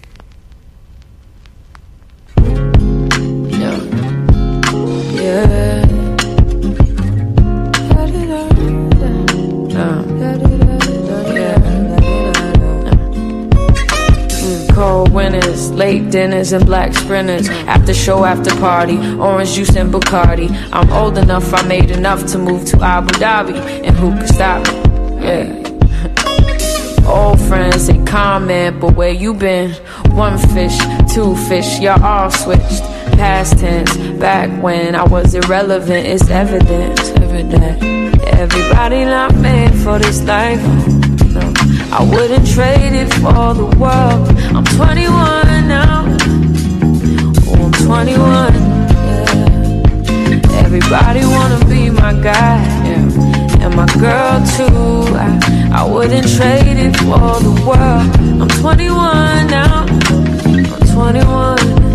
Cold winters, late dinners and black sprinters. After show, after party, orange juice and Bacardi. I'm old enough, I made enough to move to Abu Dhabi. And who could stop me? Yeah. Old friends, they comment, but where you been? One fish, two fish, you're all switched. Past tense, back when I was irrelevant, it's evident, evident. Everybody not made for this life. No, I wouldn't trade it for the world. I'm twenty-one now. Oh, I'm twenty-one. Yeah. Everybody wanna be my guy, yeah. And my girl too. I, I wouldn't trade it for the world. I'm twenty-one now. I'm twenty-one.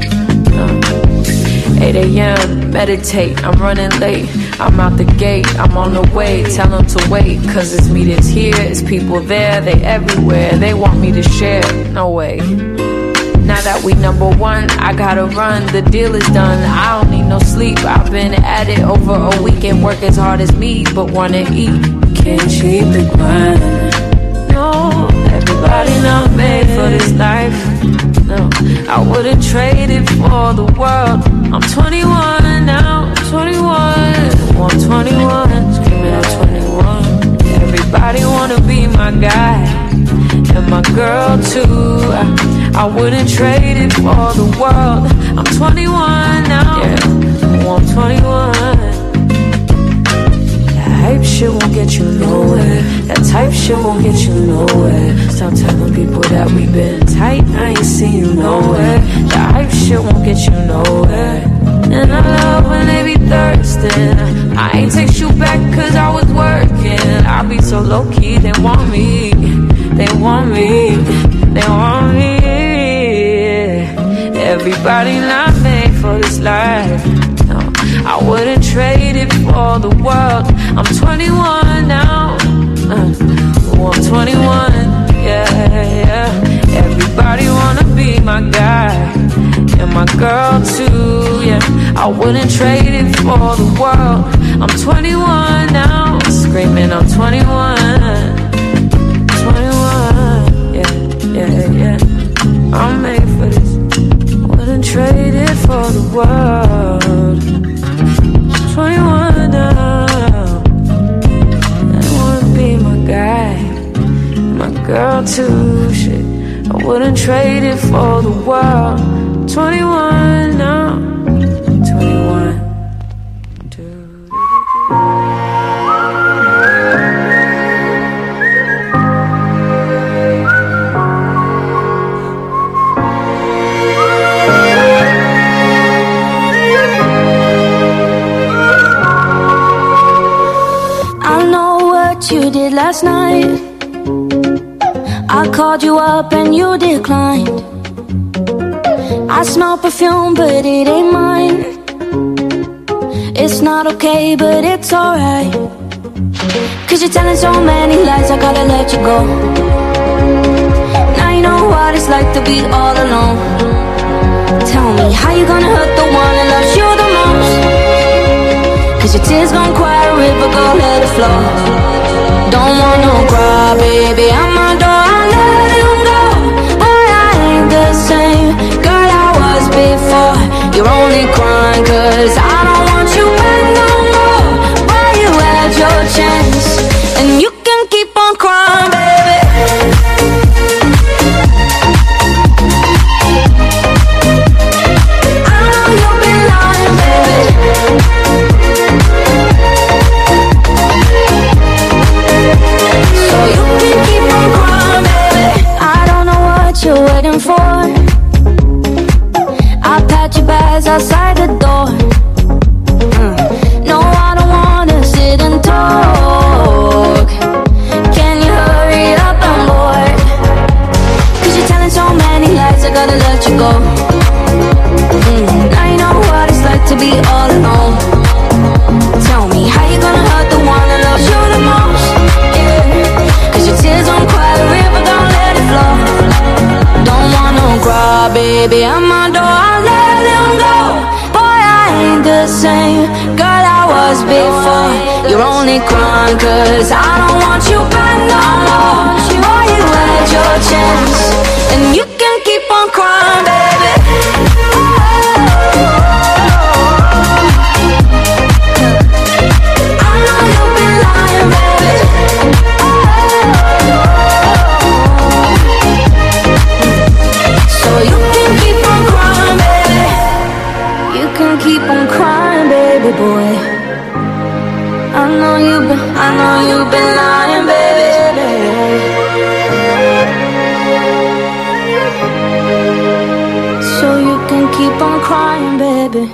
eight a.m. meditate, I'm running late. I'm out the gate, I'm on the way. Tell them to wait, cause it's me that's here. It's people there, they everywhere. They want me to share, no way. Now that we number one. I gotta run, the deal is done. I don't need no sleep. I've been at it over a weekend. Work as hard as me, but wanna eat. Can't cheap the grind. No, everybody not made for this life. No, I wouldn't trade it for the world. I'm twenty-one now, twenty-one. I'm twenty-one, screaming at twenty-one. Everybody wanna be my guy, and my girl too. I, I wouldn't trade it for the world. I'm twenty-one now, yeah, oh, I'm twenty-one. That type shit won't get you nowhere. That type shit won't get you nowhere. Stop telling people that we been tight, I ain't seen you nowhere. That hype shit won't get you nowhere. And I love when they be thirsting. I ain't text you back cause I was working. I be so low-key, they want me. They want me. They want me. Everybody not made for this life. No, I wouldn't trade it for the world. I'm twenty-one now. Uh, oh, I'm twenty-one. Yeah, yeah. Everybody wanna be my guy, and my girl too, yeah. I wouldn't trade it for the world. I'm twenty-one now, screaming I'm twenty-one. twenty-one, yeah, yeah, yeah. I'm made for this. Wouldn't trade it for the world. twenty-one now. I wanna be my guy, my girl too, shit. I wouldn't trade it for the world. twenty-one now, twenty-one. I know what you did last night. I called you up and you declined. I smell perfume but it ain't mine. It's not okay but it's alright. Cause you're telling so many lies, I gotta let you go. Now you know what it's like to be all alone. Tell me how you gonna hurt the one that loves you the most. Cause your tears gon' quiet a river, go let it flow. Don't want no cry, baby, I'm a dog. Before you're only crying cause I don't want you back no more. Why you had your chance and you can keep on crying, baby. I know you've been lying, baby. So you can keep on crying, baby. I don't know what you're waiting for. Pat your bags outside the door. uh, No, I don't wanna sit and talk. Can you hurry up, I'm bored. Cause you're telling so many lies, I gotta let you go. mm, Now you know what it's like to be all alone. Tell me how you gonna hurt the one that loves you the most. Yeah. Cause your tears don't cry the river, don't let it flow. Don't want no cry, baby, I'm a dog. The same girl I was before. You're only crying cause I don't want you back no more. Boy, you had your chance and you can keep on crying, baby. I know you've been lying, baby. So you can keep on crying, baby. You can keep on crying, baby boy. I know you've been, I know you've been lying, baby. So you can keep on crying, baby.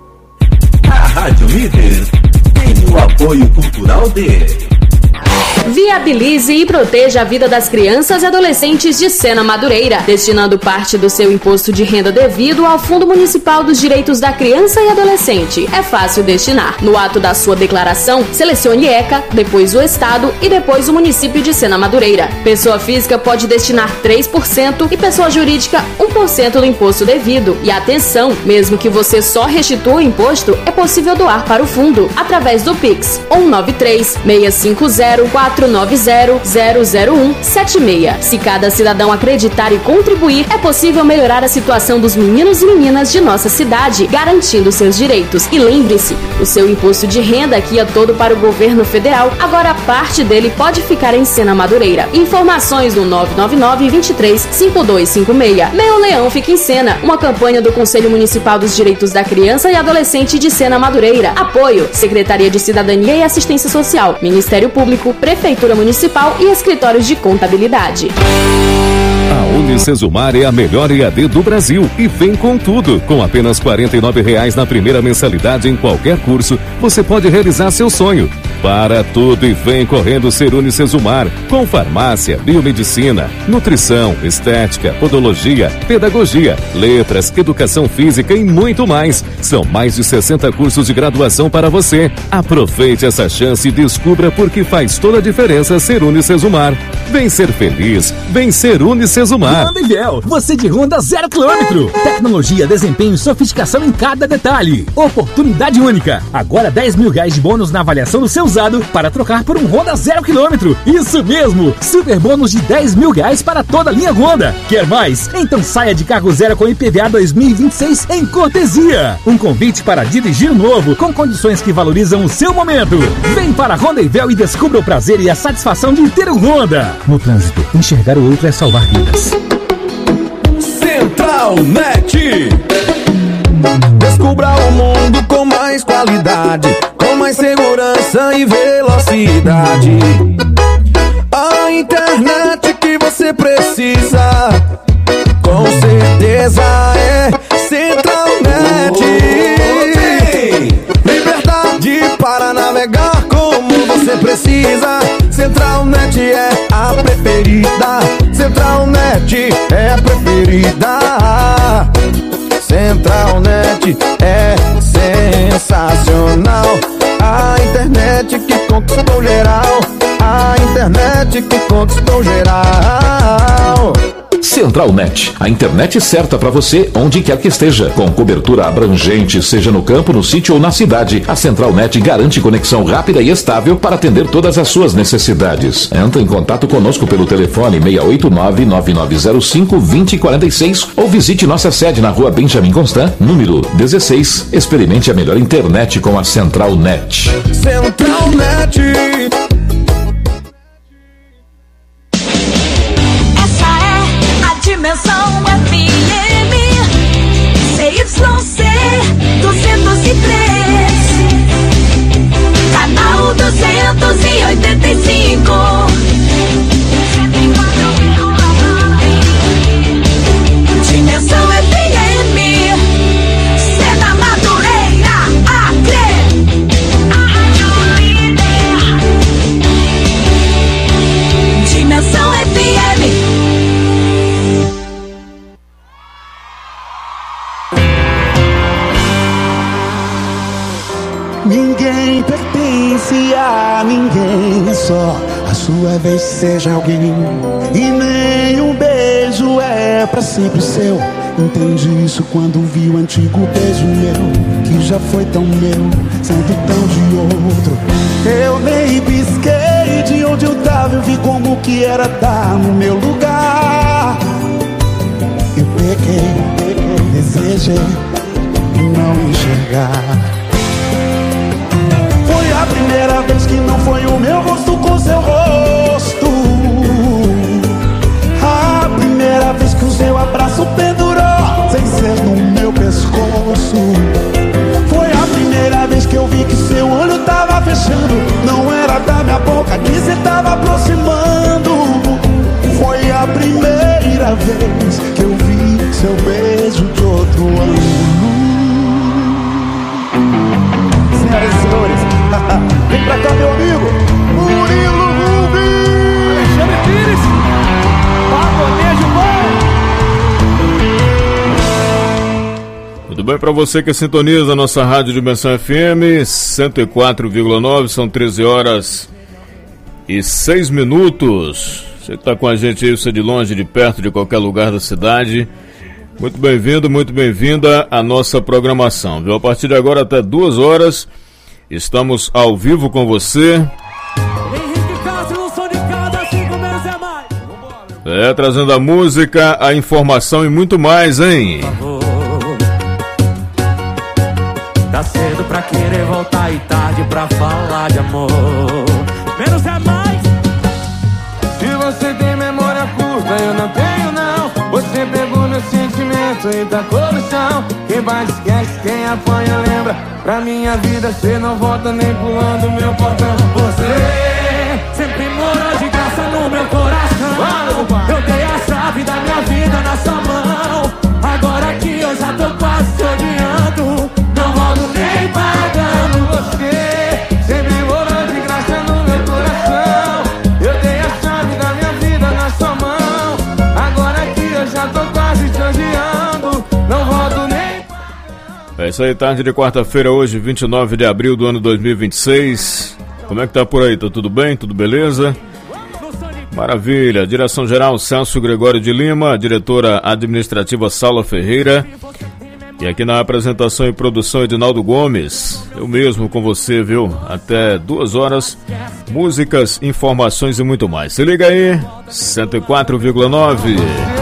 A Rádio Líder tem o apoio cultural de Viabilize e proteja a vida das crianças e adolescentes de Sena Madureira, destinando parte do seu imposto de renda devido ao Fundo Municipal dos Direitos da Criança e Adolescente. É fácil destinar. No ato da sua declaração, selecione ECA, depois o Estado e depois o município de Sena Madureira. Pessoa física pode destinar três por cento e pessoa jurídica um por cento do imposto devido. E atenção, mesmo que você só restitua o imposto, é possível doar para o fundo através do Pix um nove três, seis cinco zero, quatro nove zero, zero zero um sete seis. Se cada cidadão acreditar e contribuir, é possível melhorar a situação dos meninos e meninas de nossa cidade, garantindo seus direitos. E lembre-se, o seu imposto de renda que ia todo para o governo federal, agora parte dele pode ficar em Sena Madureira. Informações no nove nove nove, dois três, cinco dois cinco seis. Meu Leão fica em Sena, uma campanha do Conselho Municipal dos Direitos da Criança e Adolescente de Sena Madureira. Apoio: Secretaria de Cidadania e Assistência Social, Ministério Público, Prefeitura Municipal e Escritórios de Contabilidade. A Unicesumar é a melhor E A D do Brasil e vem com tudo. Com apenas quarenta e nove reais na primeira mensalidade em qualquer curso, você pode realizar seu sonho. Para tudo e vem correndo ser Unicesumar, com farmácia, biomedicina, nutrição, estética, podologia, pedagogia, letras, educação física e muito mais. São mais de sessenta cursos de graduação para você. Aproveite essa chance e descubra por que faz toda a diferença ser Unicesumar. Vem ser feliz, vem ser Unicesumar. Honda Invel, você de Honda zero quilômetro. Tecnologia, desempenho e sofisticação em cada detalhe. Oportunidade única. Agora dez mil reais de bônus na avaliação do seu usado para trocar por um Honda zero quilômetro. Isso mesmo, super bônus de dez mil reais para toda a linha Honda. Quer mais? Então saia de carro zero com I P V A dois mil e vinte e seis em cortesia. Um convite para dirigir o novo, com condições que valorizam o seu momento. Vem para a Honda Invel e descubra o prazer e a satisfação de ter um Honda. No trânsito, enxergar o outro é salvar vidas. Central Net. Descubra o mundo com mais qualidade, com mais segurança e velocidade. A internet que você precisa, com certeza é Central Net. Liberdade para navegar como você precisa. Central Net é a preferida. Central Net é a preferida. Central Net é sensacional. A internet que conquistou geral. A internet que conquistou geral. Central Net, a internet certa para você onde quer que esteja. Com cobertura abrangente, seja no campo, no sítio ou na cidade, a Central Net garante conexão rápida e estável para atender todas as suas necessidades. Entre em contato conosco pelo telefone seis oito nove, nove nove zero cinco, dois zero quatro seis ou visite nossa sede na rua Benjamin Constant, número dezesseis. Experimente a melhor internet com a Central Net. Central Net. Dimensão F M C Y C duzentos e três, canal duzentos e oitenta e cinco. Dimensão F M, Sena Madureira, Acre. Dimensão F M. Ninguém pertence a ninguém, é só a sua vez, seja alguém. E nem um beijo é pra sempre seu. Entendi isso quando vi o antigo beijo meu, que já foi tão meu, sendo tão de outro. Eu nem pisquei de onde eu tava, eu vi como que era dar no meu lugar. Eu peguei, desejei não enxergar. A primeira vez que não foi o meu rosto com seu rosto. A primeira vez que o seu abraço pendurou sem ser no meu pescoço. Foi a primeira vez que eu vi que seu olho tava fechando, não era da minha boca que se tava aproximando. Foi a primeira vez que eu vi seu beijo de outro ângulo. Senhoras e senhores, vem pra cá, meu amigo Murilo Rubens. bem para você que sintoniza a nossa Rádio Dimensão F M cento e quatro vírgula nove, são treze horas e seis minutos. Você que está com a gente aí, você de longe, de perto, de qualquer lugar da cidade, muito bem-vindo, muito bem-vinda à nossa programação, viu? A partir de agora até duas horas, estamos ao vivo com você. É, trazendo a música, a informação e muito mais, hein? Tá cedo pra querer voltar e tarde pra falar de amor. Menos é mais. Se você tem memória curta, eu não tenho não. Você pegou meu sentimento e tacou no chão. Quem vai esquece, quem apanha lembra. Pra minha vida cê não volta nem pulando meu portão. Você sempre morou de graça no meu coração. Eu dei a chave da minha vida na sua mão. Agora que eu já tô quase te odiando, não volto nem pagando. Você sempre morou de graça no meu coração. Eu dei a chave da minha vida na sua mão. Agora que eu já tô quase te odiando, não volto nem pagando. É isso aí, tarde de quarta-feira, hoje, vinte e nove de abril do ano dois mil e vinte e seis. Como é que tá por aí? Tá tudo bem? Tudo beleza? Maravilha. Direção-geral Celso Gregório de Lima, diretora administrativa Saula Ferreira. E aqui na apresentação e produção Edinaldo Gomes. Eu mesmo com você, viu? Até duas horas. Músicas, informações e muito mais. Se liga aí, cento e quatro vírgula nove.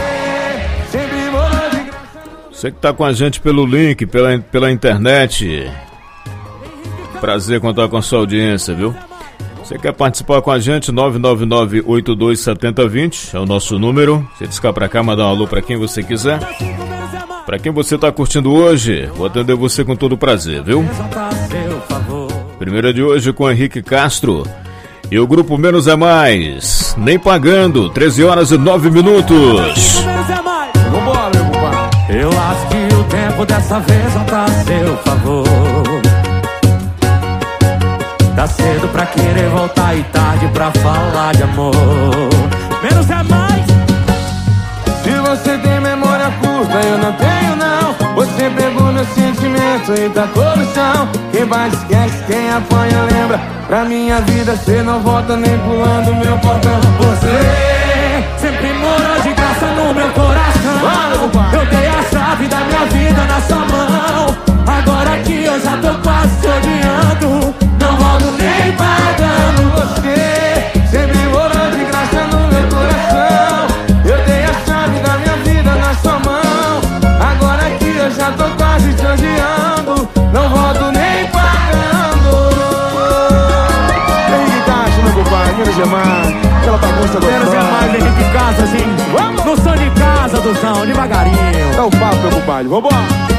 Você que tá com a gente pelo link, pela, pela internet. Prazer contar com a sua audiência, viu? Você quer participar com a gente? nove nove nove, oito dois sete zero dois zero é o nosso número. Você discar pra cá, mandar um alô pra quem você quiser. Pra quem você tá curtindo hoje, vou atender você com todo prazer, viu? Primeira de hoje com Henrique Castro e o grupo Menos é Mais. Nem pagando, treze horas e nove minutos. Vambora, meu compadre. Eu acho que o tempo dessa vez não tá a seu favor. Tá cedo pra querer voltar e tarde pra falar de amor. Menos é mais. Se você tem memória curta, eu não tenho não. Você pegou meu sentimento e tacou no chão. Quem bate esquece, quem apanha lembra. Pra minha vida cê não volta nem pulando meu portão. Você sempre morou de graça no meu coração. Eu dei a chave da minha vida na sua mão. Agora que eu já tô quase te odiando, não volto nem pagando. Você sempre morou de graça no meu coração. Eu dei a chave da minha vida na sua mão. Agora que eu já tô quase te odiando, não volto nem pagando. Henrique Castro, meu compadre, Menos é Mais. Aquela bagunça gostosa. Menos é Mais, Henrique Castro, assim. Vamos! No som de casa, Duzão, devagarinho. Dá o papo, meu compadre, vambora.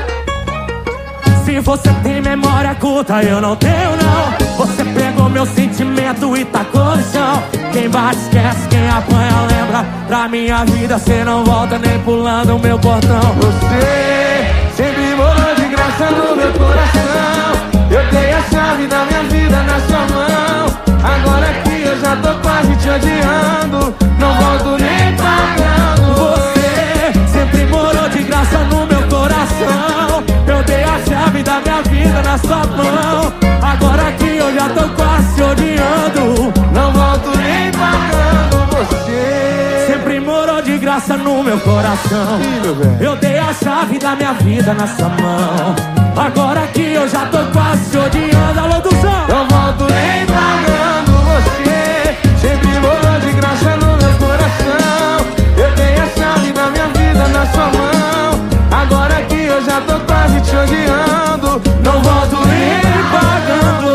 Se você tem memória curta, eu não tenho não. Você pegou meu sentimento e tacou no chão. Quem bate esquece, quem apanha lembra. Pra minha vida cê não volta nem pulando o meu portão. Você sempre morou de graça no meu coração. Eu dei a chave da minha vida na sua mão. Agora que eu já tô quase te odiando, não volto nem pagando. Você sempre morou de graça no meu coração. Eu dei a chave da minha vida na sua mão. Agora que eu já tô quase te odiando, não volto nem pagando. Você sempre morou de graça no meu coração. Eu dei a chave da minha vida na sua mão. Agora que eu já tô quase te odiando. Alô, Duzão! Não volto nem pagando. Você sempre morou de graça no meu coração. Eu dei a chave da minha vida na sua mão. Agora que eu já tô quase te odiando, não volto nem pagando.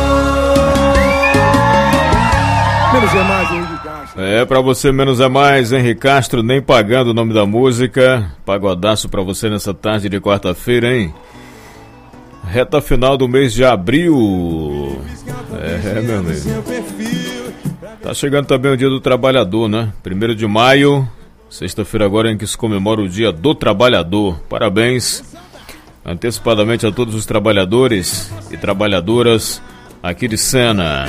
Menos é mais, Henrique Castro. É, pra você Menos é Mais, Henrique Castro, nem pagando o nome da música. Pagodaço pra você nessa tarde de quarta-feira, hein? Reta final do mês de abril. É, meu amigo. Tá chegando também o Dia do Trabalhador, né? Primeiro de maio, sexta-feira agora em que se comemora o Dia do Trabalhador. Parabéns antecipadamente a todos os trabalhadores e trabalhadoras aqui de Sena.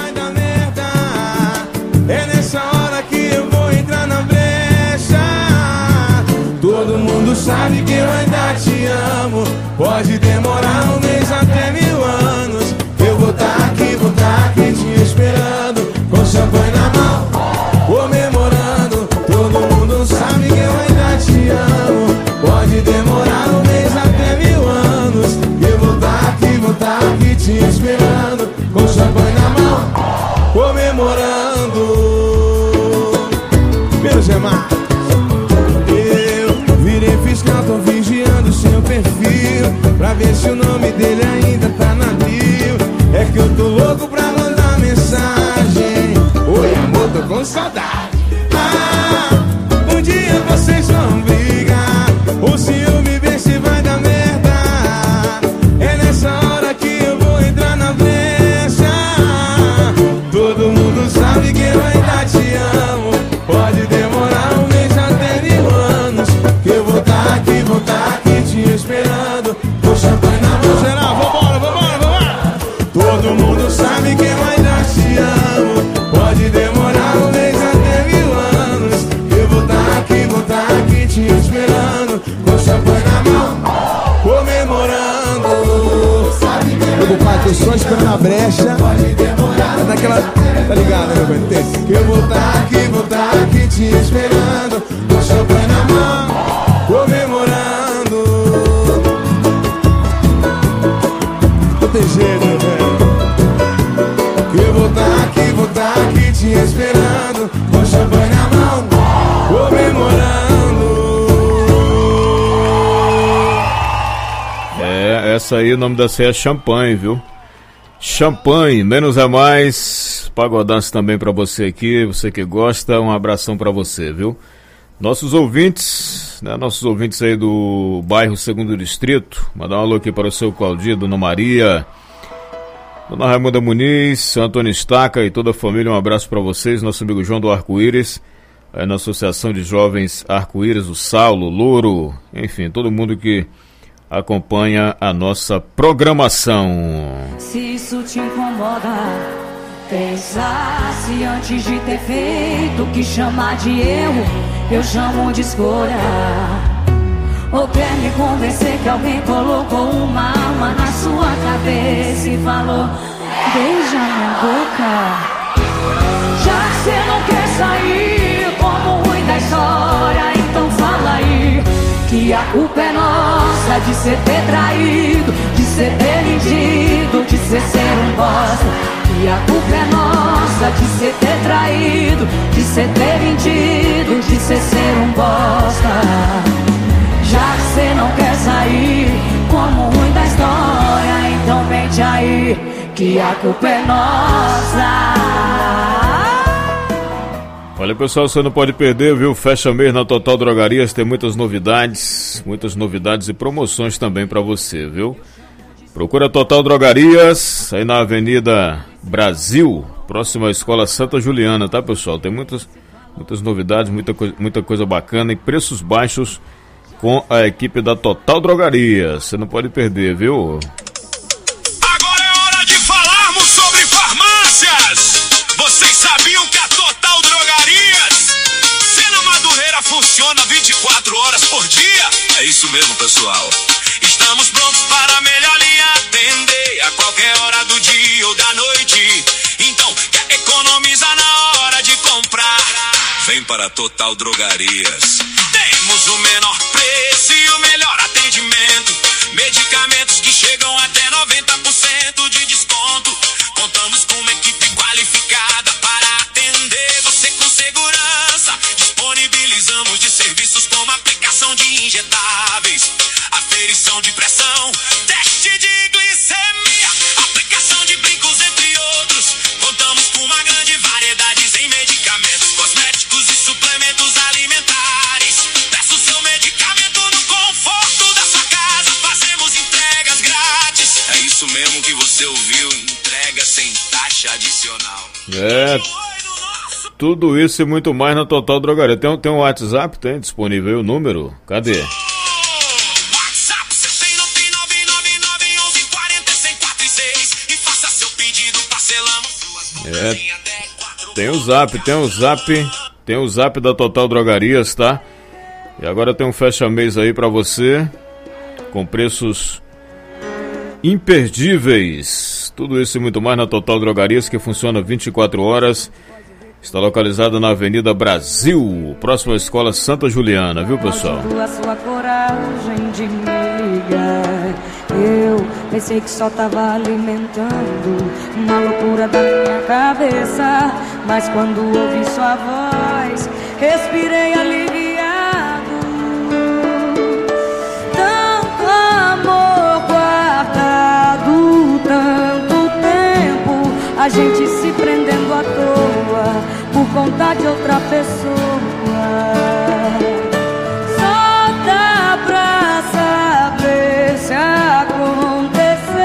É nessa hora que eu vou entrar na brecha. Todo mundo sabe que eu ainda te amo. Pode demorar um mês até mil anos. Eu vou tá aqui, vou tá aqui te esperando, com champanhe na mão, comemorando. Todo mundo sabe que eu ainda te amo. Pode demorar um mês até mil anos. Eu vou tá aqui, vou tá aqui te esperando, com champanhe na mão, comemorando. Menos é mais. Eu virei fiscal, tô vigiando seu perfil, pra ver se o nome dele ainda tá na bio. É que eu tô louco pra mandar mensagem. Oi amor, tô com saudade. Ah, um dia vocês vão brigar, o ciúme vê se vai dar merda. É nessa hora que eu vou entrar na brecha. Todo mundo sabe que eu ainda te amo. Pode demorar um mês até mil anos, que eu vou tá aqui, vou tá aqui te esperando, com champanhe na mão. Geral, vambora, vambora, vambora. Todo mundo sabe que eu ainda te amo. Pode demorar um mês até mil anos, que eu vou tá aqui, vou tá aqui te esperando, com champanhe na mão, comemorando. Meu pai, tô só esperando a brecha. É daquela, tá ligado, meu bem? Que eu vou tá aqui, vou tá aqui te esperando, com champanhe na mão, comemorando. Não tem jeito, meu velho. Que eu vou tá aqui, vou tá aqui te esperando, com champanhe na mão, comemorando. É, essa aí, o nome da ceia é Champanhe, viu? Champanhe, menos é mais. Pagodaço também pra você aqui, você que gosta, um abração pra você, viu? Nossos ouvintes, né, nossos ouvintes aí do bairro Segundo Distrito, mandar um alô aqui para o seu Claudio, Dona Maria, Dona Raimunda Muniz, seu Antônio Estaca e toda a família, um abraço para vocês, nosso amigo João do Arco-Íris, aí na Associação de Jovens Arco-Íris, o Saulo, o Louro, enfim, todo mundo que acompanha a nossa programação. Se isso te incomoda, pensasse antes de ter feito o que chamar de erro, eu chamo de escolha. Ou quer me convencer que alguém colocou uma arma na sua cabeça e falou: beija minha boca. Já que você não quer sair como ruim da história, então fala aí que a culpa é nossa de ser ter traído, de ser ter mentido, de ser ser um bosta. E a culpa é nossa de ser ter traído, de ser ter mentido, de ser ser um bosta. Já que você não quer sair como ruim da história, então mente aí que a culpa é nossa. Olha, pessoal, você não pode perder, viu? Fecha mês na Total Drogarias, tem muitas novidades, muitas novidades e promoções também pra você, viu? Procura Total Drogarias, aí na Avenida Brasil, próxima à Escola Santa Juliana, tá, pessoal? Tem muitas, muitas novidades, muita, coi- muita coisa bacana e preços baixos com a equipe da Total Drogarias. Você não pode perder, viu? Agora é hora de falarmos sobre farmácias. Vocês sabiam que a Total Drogarias, Sena Madureira, funciona vinte e quatro horas por dia? É isso mesmo, pessoal. Estamos prontos para melhor lhe atender a qualquer hora do dia ou da noite. Então, quer economizar na hora de comprar? Vem para a Total Drogarias. Temos o menor preço e o melhor atendimento. Medicamentos que chegam até noventa por cento de desconto. Contamos com uma equipe qualificada para atender você com segurança. Disponibilizamos de serviços como aplicação de injetáveis, aferição de pressão, teste de glicemia, aplicação de brincos, entre outros. Contamos com uma grande variedade em medicamentos, cosméticos e suplementos alimentares. Peça o seu medicamento no conforto da sua casa. Fazemos entregas grátis. É isso mesmo que você ouviu, entrega sem taxa adicional. É, tudo isso e muito mais na Total Drogaria. Tem, tem um WhatsApp, tem disponível aí o número? Cadê? É, tem o Zap, tem o Zap, tem o Zap da Total Drogarias, tá? E agora tem um fecha-mês aí pra você, com preços imperdíveis. Tudo isso e muito mais na Total Drogarias, que funciona vinte e quatro horas. Está localizada na Avenida Brasil, próxima à Escola Santa Juliana, viu, pessoal? A sua coragem de me ligar. Eu pensei que só tava alimentando uma loucura da minha cabeça, mas quando ouvi sua voz, respirei aliviado. Tanto amor guardado, tanto tempo, a gente se prendendo à toa por conta de outra pessoa. Só dá pra saber se acontecer.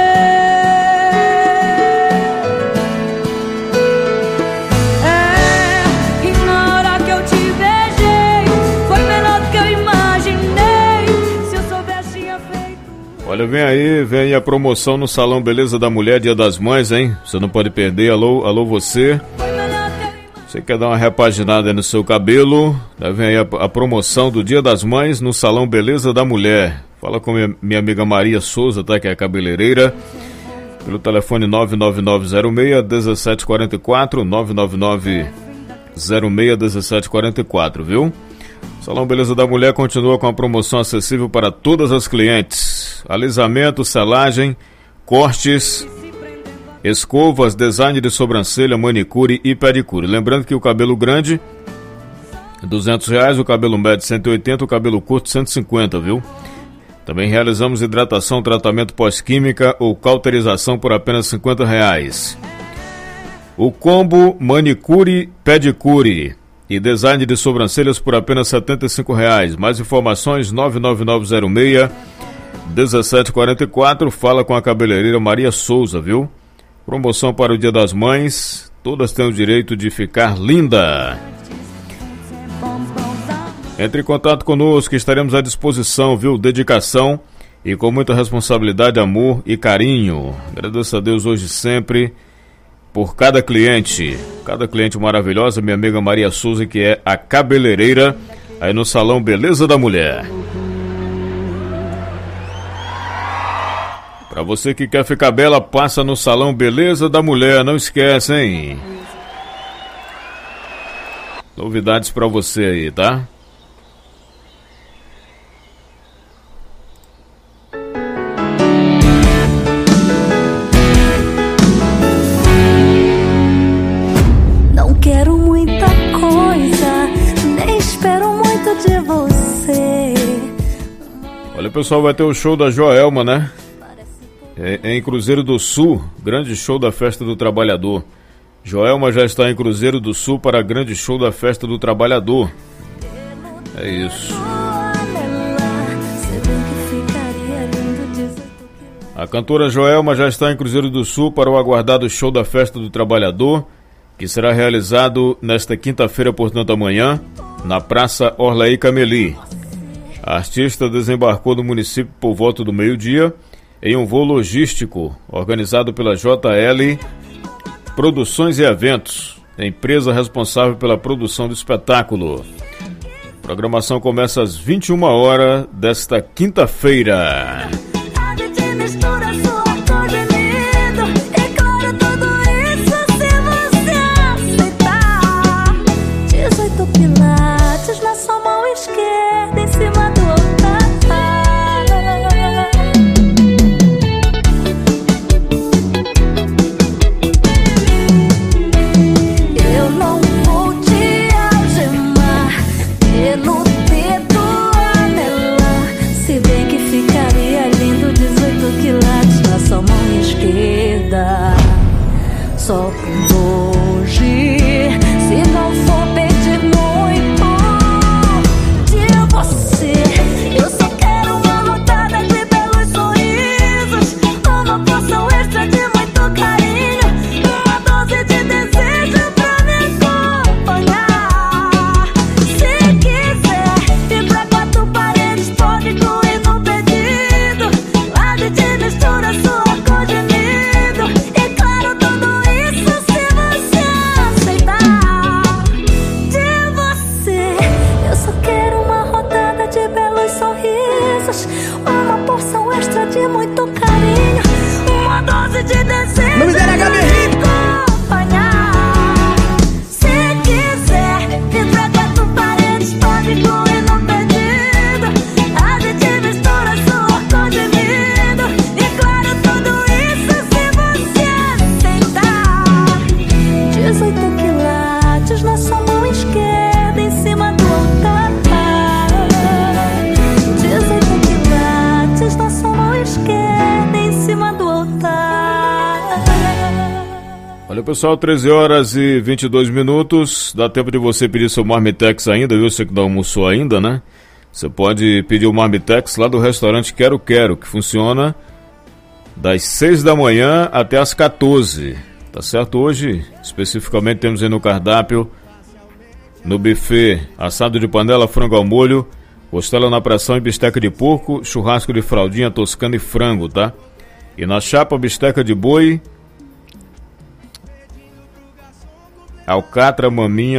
É, e na hora que eu te beijei, foi melhor do que eu imaginei. Se eu soubesse, tinha feito. Olha, vem aí, vem aí a promoção no Salão Beleza da Mulher, Dia das Mães, hein? Você não pode perder. Alô, alô você. Você quer dar uma repaginada aí no seu cabelo? Vem aí a, a promoção do Dia das Mães no Salão Beleza da Mulher. Fala com minha, minha amiga Maria Souza, tá? Que é a cabeleireira. Pelo telefone nove nove nove zero seis um sete quatro quatro, nove nove nove zero seis um sete quatro quatro, viu? Salão Beleza da Mulher continua com a promoção acessível para todas as clientes. Alisamento, selagem, cortes, escovas, design de sobrancelha, manicure e pedicure. Lembrando que o cabelo grande, duzentos reais, o cabelo médio cento e oitenta, o cabelo curto cento e cinquenta, viu? Também realizamos hidratação, tratamento pós-química ou cauterização por apenas cinquenta reais. O combo manicure, pedicure e design de sobrancelhas por apenas setenta e cinco reais. Mais informações nove nove nove zero seis um sete quatro quatro. Fala com a cabeleireira Maria Souza, viu? Promoção para o Dia das Mães. Todas têm o direito de ficar linda. Entre em contato conosco, estaremos à disposição, viu? Dedicação e com muita responsabilidade, amor e carinho. Agradeço a Deus hoje e sempre por cada cliente, cada cliente maravilhosa, minha amiga Maria Souza, que é a cabeleireira aí no Salão Beleza da Mulher. Para você que quer ficar bela, passa no Salão Beleza da Mulher, não esquece, hein? Novidades para você aí, tá? Não quero muita coisa, nem espero muito de você. Olha, pessoal, vai ter o show da Joelma, né? É em Cruzeiro do Sul, grande show da Festa do Trabalhador. Joelma já está em Cruzeiro do Sul para grande show da Festa do Trabalhador. É isso. A cantora Joelma já está em Cruzeiro do Sul para o aguardado show da Festa do Trabalhador, que será realizado nesta quinta-feira, portanto amanhã, na Praça Orlaí Cameli. A artista desembarcou no município por volta do meio-dia em um voo logístico organizado pela J L Produções e Eventos, empresa responsável pela produção do espetáculo. A programação começa às vinte e uma horas desta quinta-feira. Se bem que ficaria lindo Então, pessoal, treze horas e vinte e dois minutos. Dá tempo de você pedir seu Marmitex ainda, viu? Você que não almoçou ainda, né? Você pode pedir o Marmitex lá do restaurante Quero Quero, que funciona das seis da manhã até as quatorze. Tá certo? Hoje, especificamente, temos aí no cardápio, no buffet, assado de panela, frango ao molho, costela na pressão e bisteca de porco, churrasco de fraldinha, toscana e frango, tá? E na chapa, bisteca de boi, alcatra, maminha,